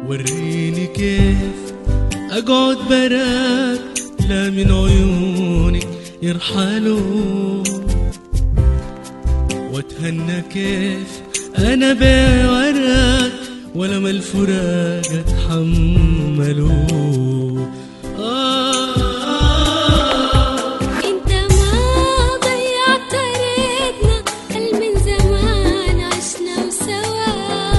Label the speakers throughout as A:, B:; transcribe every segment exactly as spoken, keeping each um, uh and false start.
A: وريني كيف أقعد براك لا من عيونك يرحلوا، واتهنى كيف أنا بوراك ولا ما الفراق اتحملوا. آه
B: انت ما ضيعت ريتنا هل من زمان عشنا وسوا،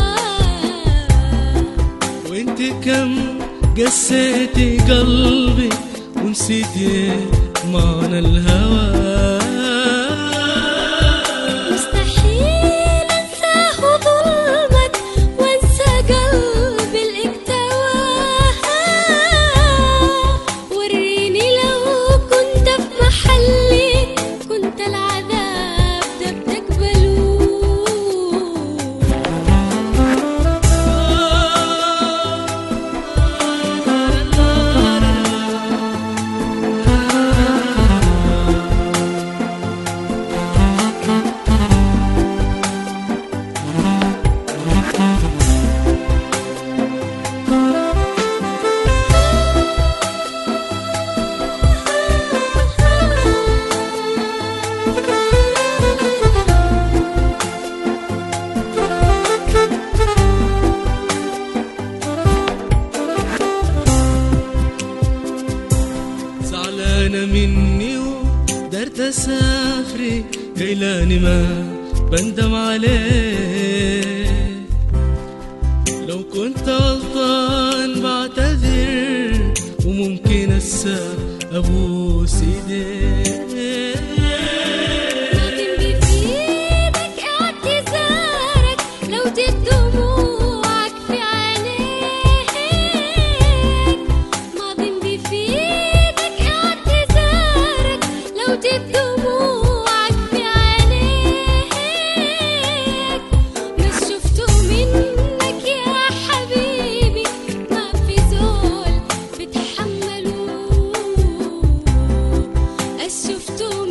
A: وانت كم قسيتي قلبي ونسيتي معنى الهوى.
B: مستحيل انساه ظلمك وانسى قلبي الاكتوى. وريني لو كنت في محلي كنت العذاب ده بتقبلوه.
A: زعلانة مني ودرت أسافري قيلاني ما بندم عليك. لو كنت غلطان بعتذر وممكن أنسى أبوس إيديك.
B: ماضٍ بفيدك اعتذارك لو جيت دموعك في عينيك. ماضٍ بفيدك اعتذارك لو جيت دموعك في عينيك. مش شفته منك يا حبيبي ما في زول بتحملوه. شفته